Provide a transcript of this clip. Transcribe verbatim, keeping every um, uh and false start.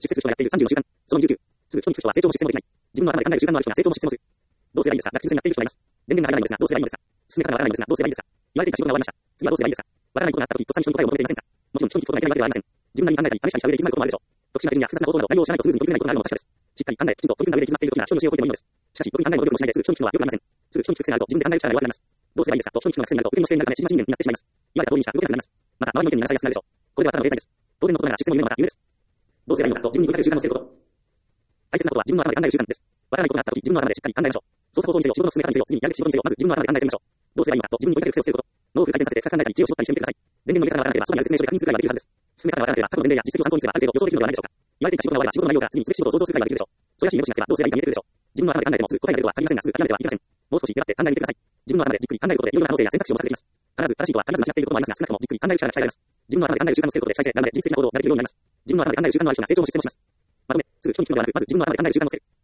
出世する人がやっているさんじゅうの習慣。そのにじゅうきゅう。すぐ人に聞く人は成長の実践もできない。自分の頭で考える習慣のある人が成長の実践もする。どうすればいいですか？学習になっている人がいます。電源が入らないのですが、どうすればいいのですか？進め方がわからないのですが、どうすればいいですか？言われていた仕事が終わりました。次はどうすればいいですか？わからないことがあったとき、とっさに人に答えを求めていませんか？もちろん人に聞くことがいけないわけではありません。自分なりに考えたり、試したりした上で行き詰まることもあるでしょう。特殊な順や複雑なことなど内容を知らないとスムーズに取り組めないことがあるのも確かです。しっかり考え、きちんと取り組んだ上で行き詰まっているときなら人の教えを受けてもいいのです。しかし、特に考えも努力もしないですぐ人に聞くのはよくありません。すぐ人に聞く癖があると自分で考える力が弱くなります。どうすればいいですかと人に聞くのが癖になると受け身の姿勢になるため、縮ま人間になってしまいます。言われた通りにしか動けなくなります。また、周りの意見に流されやすくなるでしょう。これではただの例外です。当然のことながら出世も言うのまた夢です。どうすればいいのかと自分に問いかける習慣をつけること。大切なことは自分の頭で考える習慣です。わからないことがあったとき、自分の頭でしっかり考えましょう。操作方法にせよ、仕事の進め方にせよ、次にやるべき仕事にせよ、まず自分の頭で考えてみましょう。どうすればいいのかと自分に問いかける癖をつけること。脳をフル回転させて深く考えたり、知恵を絞ったりしてみてください。電源の入れ方がわからなければ、そこにある説明書で確認するくらいはできるはずです。進め方がわからなければ、過去の前例や実績を参考にすればある程度予想できるのではないでしょうか。言われていた仕事が終われば、仕事の内容が次にすべき仕事を想像するくらいはできるでしょう。それらしい目をしなければ、どうすればいいか見えてくるでしょう。自分の頭で考えてもすぐ答えが出るとは限りませんが、すぐ諦めてはいけません。もう少し粘って考えてみてください。自分の頭でじっくり考えることで、いろいろな可能性や選択肢を模索できます。必ず正しいとは限らず間違っていることもありますが、少なくともじっくり考える力が鍛えられます。自分の頭で考える習慣をつけることで、主体性、なので人的な行動を慣れているようになります。自分の頭で考える習慣のある人が成長も実践もします。まとめ、すぐ人に聞くのではなく、まず自分の頭で考える習慣をつける。